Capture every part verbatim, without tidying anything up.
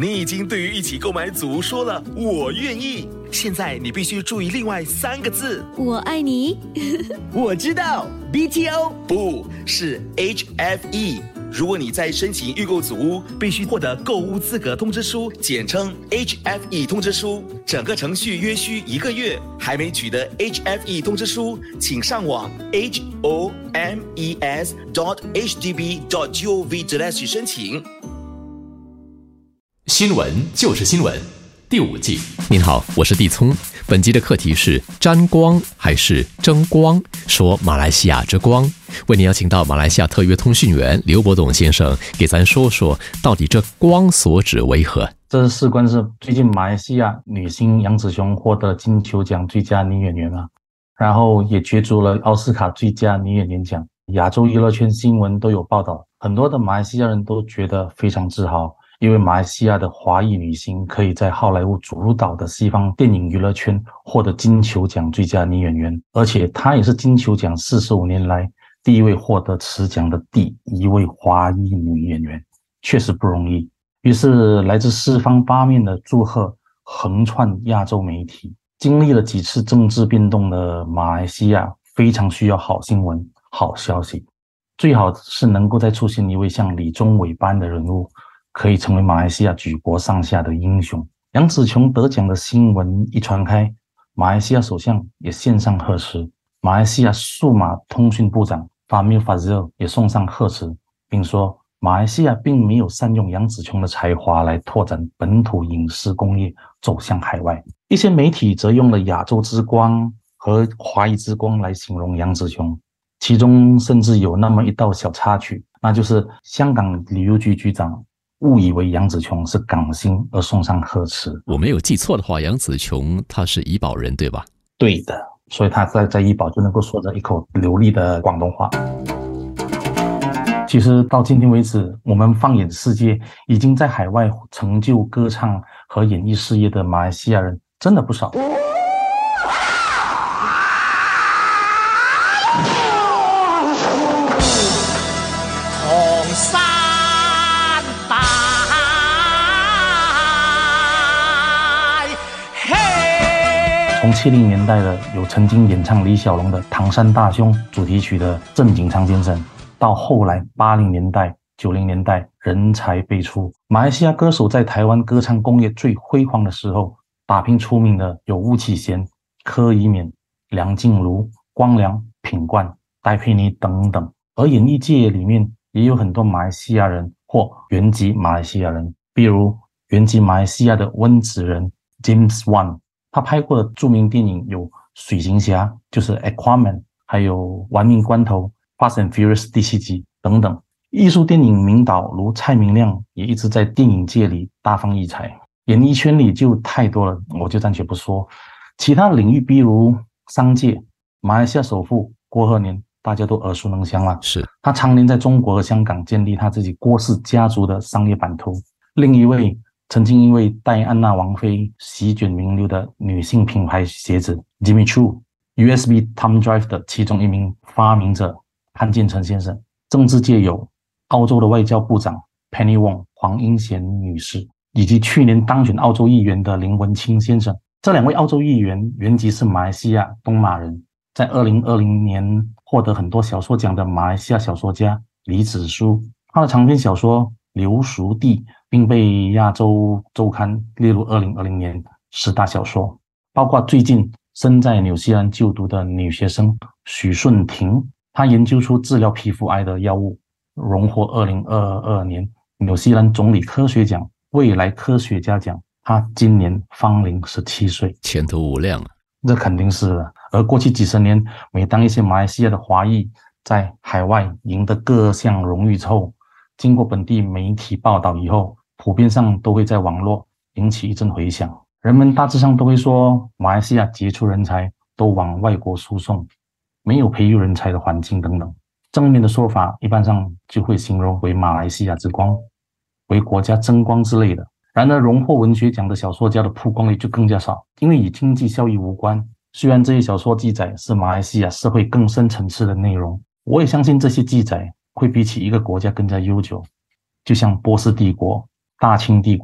你已经对于一起购买组说了我愿意，现在你必须注意另外三个字。 我爱你。 我知道 B T O 不是 H F E。如果你在申请预购组屋，必须获得购屋资格通知书，简称 H F E 通知书，整个程序约需一个月。还没取得 H F E 通知书，请上网 h o m e s dot h d b dot gov slash 申请。 新闻就是新闻，第五季。您好，我是地聪。本集的课题是沾光还是争光，说马来西亚之光。为您邀请到马来西亚特约通讯员刘伯董先生，给咱说说到底这光所指为何。 这事关是最近马来西亚女星杨紫琼获得金球奖最佳女演员啊，然后也角逐了奥斯卡最佳女演员奖。亚洲娱乐圈新闻都有报道，很多的马来西亚人都觉得非常自豪，因为马来西亚的华裔女星可以在好莱坞主导的西方电影娱乐圈获得金球奖最佳女演员，而且她也是金球奖四十五年来第一位获得此奖的第一位华裔女演员，确实不容易。于是来自四方八面的祝贺横串亚洲媒体。经历了几次政治变动的马来西亚非常需要好新闻、好消息，最好是能够再出现一位像李宗伟般的人物，可以成为马来西亚举国上下的英雄。杨紫琼得奖的新闻一传开，马来西亚首相也献上贺词，马来西亚数码通讯部长 Fahmi Fadzil 也送上贺词，并说马来西亚并没有善用杨紫琼的才华来拓展本土影视工业走向海外。一些媒体则用了亚洲之光和华裔之光来形容杨紫琼，其中甚至有那么一道小插曲，那就是香港旅游局局长误以为杨紫琼是港星而送上贺词。 我没有记错的话，杨紫琼她是怡保人对吧？ 对的，所以她在在怡保就能够说着一口流利的广东话。其实到今天为止，我们放眼世界，已经在海外成就歌唱和演艺事业的马来西亚人真的不少。红山大嘿， 从七零年代的有曾经演唱李小龙的《唐山大兄》主题曲的郑景昌先生，到后来八零年代、九零年代人才辈出，马来西亚歌手在台湾歌唱工业最辉煌的时候，打拼出名的有巫启贤、柯以勉、梁静茹、光良、品冠、戴佩妮等等。而演艺界里面也有很多马来西亚人或原籍马来西亚人，比如原籍马来西亚的温子仁 James Wan， 他拍过的著名电影有水行侠，就是 Aquaman， 还有玩命关头、Fast and Furious 第七集等等。艺术电影名导如蔡明亮也一直在电影界里大放异彩。演艺圈里就太多了，我就暂且不说。其他领域比如商界，马来西亚首富郭鹤年大家都耳熟能详了， 是他常年在中国和香港建立他自己郭氏家族的商业版图。另一位曾经因为戴安娜王妃席卷名流的女性品牌鞋子 Jimmy Choo，U S B Thumb Drive 的其中一名发明者潘建成先生。政治界有澳洲的外交部长 Penny Wong 黄英贤女士，以及去年当选澳洲议员的林文清先生。这两位澳洲议员原籍是马来西亚东马人，在二零二零年获得很多小说奖的马来西亚小说家李子书，他的长篇小说《流熟地》并被亚洲周刊列入二零二零年十大小说。包括最近身在纽西兰就读的女学生许顺婷，她研究出治疗皮肤癌的药物，荣获二零二二年纽西兰总理科学奖未来科学家奖。她今年芳龄十七岁， 前途无量啊！ 这肯定是的。而过去几十年，每当一些马来西亚的华裔在海外赢得各项荣誉之后，经过本地媒体报道以后，普遍上都会在网络引起一阵回响。人们大致上都会说，马来西亚杰出人才都往外国输送，没有培育人才的环境等等。正面的说法一般上就会形容为马来西亚之光，为国家争光之类的。然而荣获文学奖的小说家的曝光率就更加少，因为与经济效益无关。虽然这些小说记载是马来西亚社会更深层次的内容，我也相信这些记载会比起一个国家更加悠久。就像波斯帝国、大清帝国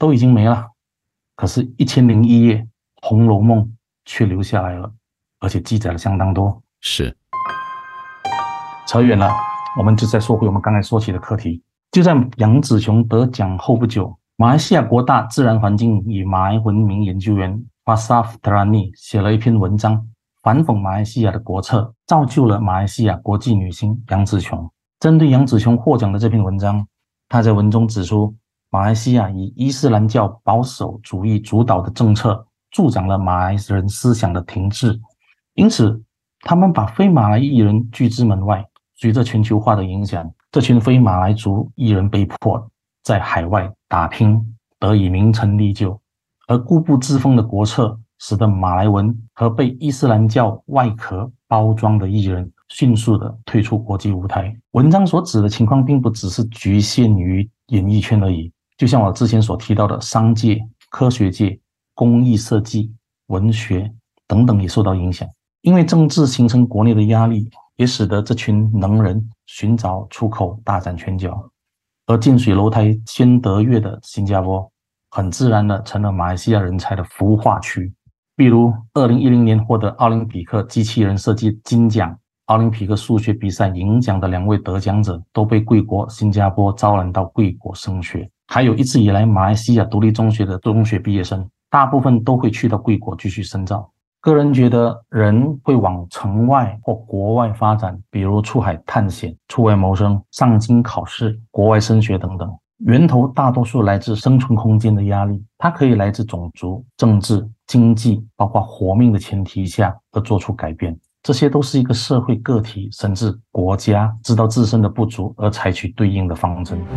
都已经没了，可是一千零一夜《红楼梦》却留下来了，而且记载了相当多。 是。 扯远了，我们就再说回我们刚才说起的课题。就在杨紫琼得奖后不久，马来西亚国大自然环境与马来文明研究员 Wasaf Terani 写了一篇文章，反讽马来西亚的国策，造就了马来西亚国际女星杨紫琼。针对杨紫琼获奖的这篇文章，他在文中指出，马来西亚以伊斯兰教保守主义主导的政策助长了马来人思想的停滞，因此他们把非马来艺人拒之门外。随着全球化的影响，这群非马来族艺人被迫在海外打拼，得以名成利就，而固步自封的国策使得马来文和被伊斯兰教外壳包装的艺人迅速地退出国际舞台。文章所指的情况并不只是局限于演艺圈而已，就像我之前所提到的商界、科学界、工艺设计、文学等等也受到影响。因为政治形成国内的压力，也使得这群能人寻找出口大展拳脚，而近水楼台先得月的新加坡很自然的成了马来西亚人才的孵化区。比如二零一零年获得奥林匹克机器人设计金奖、奥林匹克数学比赛银奖的两位得奖者都被贵国新加坡招揽到贵国升学。还有一直以来马来西亚独立中学的中学毕业生，大部分都会去到贵国继续深造。个人觉得人会往城外或国外发展，比如出海探险、出外谋生、上京考试、国外升学等等，源头大多数来自生存空间的压力，它可以来自种族、政治、经济，包括活命的前提下而做出改变。这些都是一个社会个体甚至国家知道自身的不足而采取对应的方针。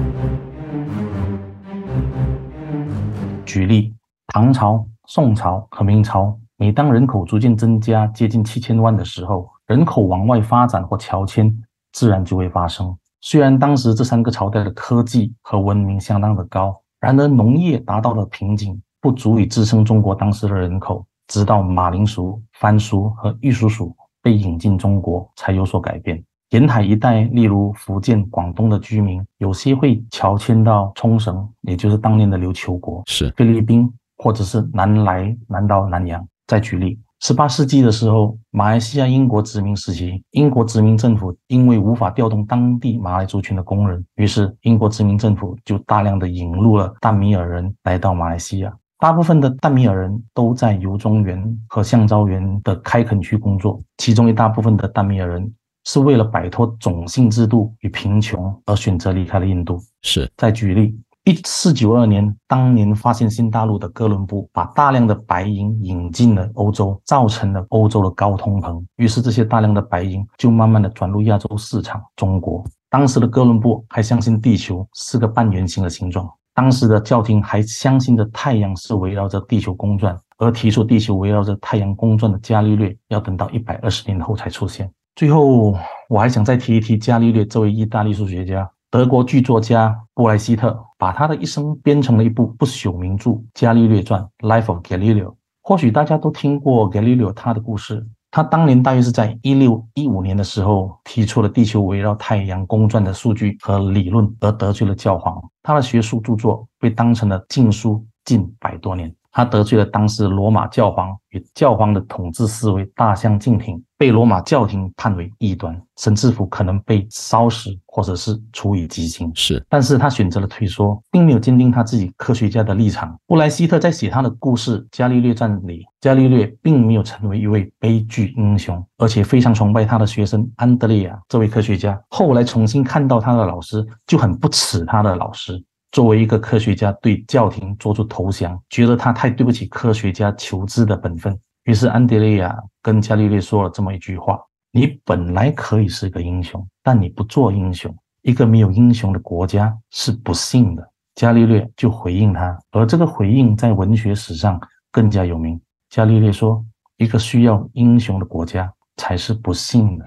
举例，唐朝、宋朝和明朝，每当人口逐渐增加接近七千万的时候，人口往外发展或侨迁自然就会发生。虽然当时这三个朝代的科技和文明相当的高，然而农业达到了瓶颈，不足以支撑中国当时的人口，直到马铃薯、番薯和玉蜀黍被引进中国才有所改变。沿海一带，例如福建、广东的居民，有些会侨迁到冲绳，也就是当年的琉球国， 是菲律宾，或者是南来南到南洋。再举例，十八世纪的时候，马来西亚英国殖民时期，英国殖民政府因为无法调动当地马来族群的工人，于是英国殖民政府就大量的引入了淡米尔人来到马来西亚。大部分的淡米尔人都在油中园和橡胶园的开垦区工作，其中一大部分的淡米尔人是为了摆脱种姓制度与贫穷而选择离开了印度。 是。 再举例，一四九二年，当年发现新大陆的哥伦布把大量的白银引进了欧洲，造成了欧洲的高通膨，于是这些大量的白银就慢慢的转入亚洲市场中国。当时的哥伦布还相信地球是个半圆形的形状，当时的教廷还相信着太阳是围绕着地球公转，而提出地球围绕着太阳公转的伽利略要等到一百二十年后才出现。最后我还想再提一提伽利略这位意大利数学家。德国剧作家布莱希特把他的一生编成了一部不朽名著《伽利略传》 Life of Galileo。 或许大家都听过 Galileo 他的故事，他当年大约是在一六一五年的时候提出了地球围绕太阳公转的数据和理论，而得罪了教皇。他的学术著作被当成了禁书近百多年，他得罪了当时罗马教皇，与教皇的统治思维大相径庭，被罗马教廷判为异端，神之府可能被烧死或者是处以极刑。 是， 但是他选择了退缩，并没有坚定他自己科学家的立场。布莱希特在写他的故事《伽利略传》里，伽利略并没有成为一位悲剧英雄，而且非常崇拜他的学生安德烈亚这位科学家。后来重新看到他的老师，就很不齿他的老师。作为一个科学家，对教廷做出投降，觉得他太对不起科学家求知的本分。于是安德烈亚跟伽利略说了这么一句话：你本来可以是个英雄，但你不做英雄，一个没有英雄的国家是不幸的。伽利略就回应他，而这个回应在文学史上更加有名。伽利略说，一个需要英雄的国家才是不幸的。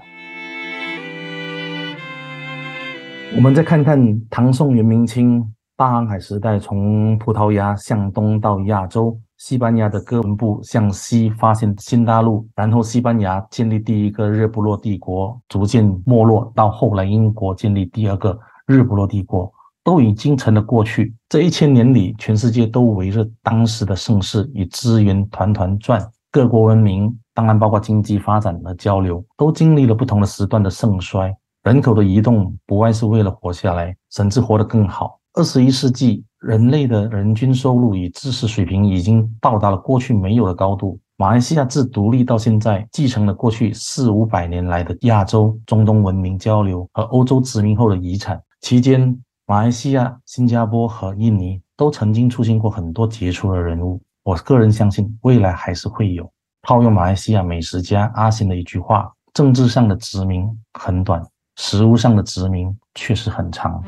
我们再看看唐宋元明清大航海时代，从葡萄牙向东到亚洲，西班牙的哥伦布向西发现新大陆，然后西班牙建立第一个日不落帝国，逐渐没落，到后来英国建立第二个日不落帝国， 都已经成了过去。这一千年里，全世界都围着当时的盛世与资源团团转，各国文明，当然包括经济发展和交流，都经历了不同的时段的盛衰。人口的移动不外是为了活下来，甚至活得更好。二十一世纪，人类的人均收入与知识水平已经到达了过去没有的高度。马来西亚自独立到现在，继承了过去四五百年来的亚洲、中东文明交流和欧洲殖民后的遗产。期间，马来西亚、新加坡和印尼都曾经出现过很多杰出的人物。我个人相信，未来还是会有。套用马来西亚美食家阿贤的一句话：政治上的殖民很短，食物上的殖民确实很长。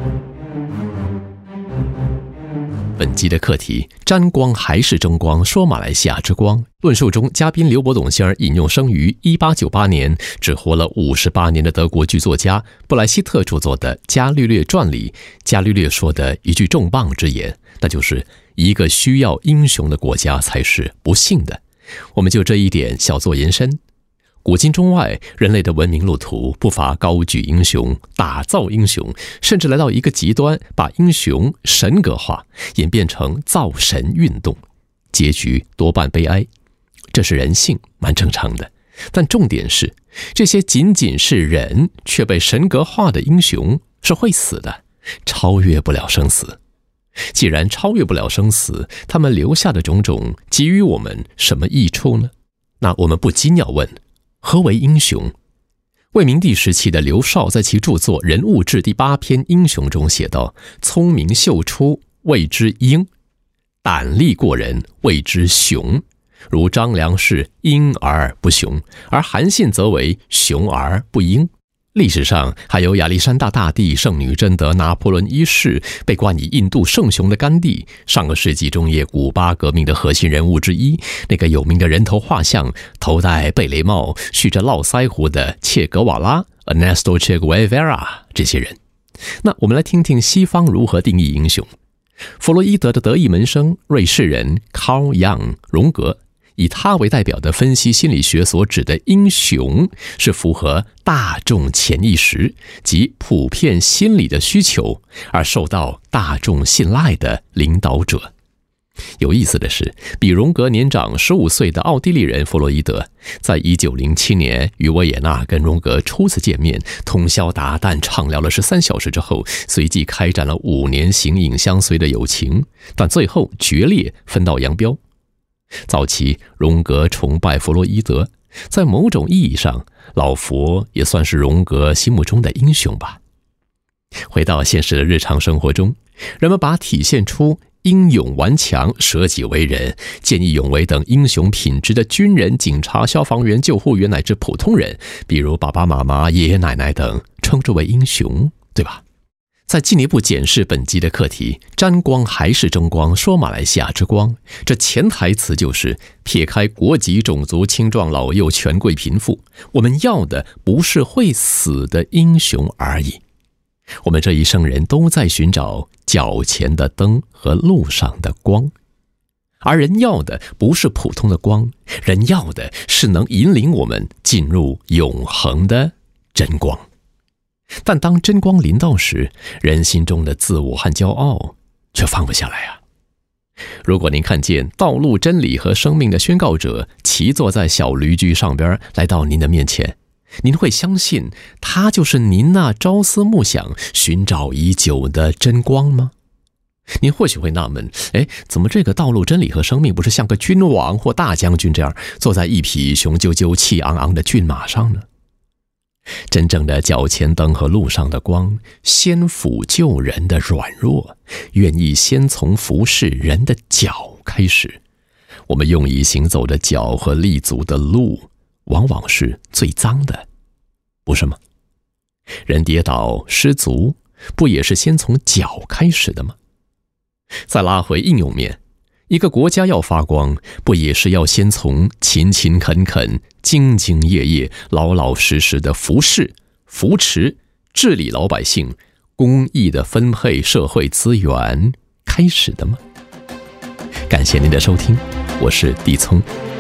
本集的课题：沾光还是争光？说马来西亚之光。论述中，嘉宾刘伯董先生引用生于一八九八年、只活了五十八年的德国剧作家布莱希特著作的《伽利略传》里，伽利略说的一句重磅之言，那就是一个需要英雄的国家才是不幸的。我们就这一点小做延伸。古今中外，人类的文明路途不乏高举英雄、打造英雄，甚至来到一个极端，把英雄神格化，演变成造神运动，结局多半悲哀。这是人性，蛮正常的。但重点是，这些仅仅是人却被神格化的英雄是会死的，超越不了生死。既然超越不了生死，他们留下的种种给予我们什么益处呢？那我们不禁要问，何为英雄？魏明帝时期的刘绍在其著作《人物志》第八篇《英雄》中写道：聪明秀出，谓之英；胆力过人，谓之雄。如张良是英而不雄，而韩信则为雄而不英。历史上还有亚历山大大帝、圣女贞德、拿破仑一世，被冠以印度圣雄的甘地，上个世纪中叶古巴革命的核心人物之一，那个有名的人头画像、头戴贝雷帽、蓄着络腮胡的切格瓦拉 Ernesto Che Guevara 这些人。那我们来听听西方如何定义英雄。弗洛伊德的得意门生瑞士人 Carl Jung 荣格，以他为代表的分析心理学所指的英雄，是符合大众潜意识及普遍心理的需求而受到大众信赖的领导者。有意思的是，比荣格年长十五岁的奥地利人弗洛伊德，在一九零七年于维也纳跟荣格初次见面，通宵达旦畅聊了十三小时之后，随即开展了五年形影相随的友情，但最后决裂，分道扬镳。早期荣格崇拜弗洛伊德，在某种意义上，老佛也算是荣格心目中的英雄吧。回到现实的日常生活中，人们把体现出英勇顽强、舍己为人、见义勇为等英雄品质的军人、警察、消防员、救护员乃至普通人，比如爸爸妈妈、爷爷奶奶等，称之为英雄，对吧？再进一步检视本集的课题，沾光还是争光？说马来西亚之光，这潜台词就是撇开国籍、种族、青壮老幼、权贵贫富，我们要的不是会死的英雄而已。我们这一生人都在寻找脚前的灯和路上的光，而人要的不是普通的光，人要的是能引领我们进入永恒的真光。但当真光临到时，人心中的自我和骄傲却放不下来啊！如果您看见道路真理和生命的宣告者骑坐在小驴驹上边来到您的面前，您会相信他就是您那朝思暮想、寻找已久的真光吗？您或许会纳闷，哎，怎么这个道路真理和生命不是像个君王或大将军这样坐在一匹雄赳赳、气昂昂的骏马上呢？真正的脚前灯和路上的光，先抚救人的软弱，愿意先从服侍人的脚开始。我们用以行走的脚和立足的路，往往是最脏的，不是吗？人跌倒失足，不也是先从脚开始的吗？再拉回应用面，一个国家要发光，不也是要先从勤勤恳恳、兢兢业业、老老实实的服侍、扶持、治理老百姓、公益的分配社会资源开始的吗？感谢您的收听，我是地聪。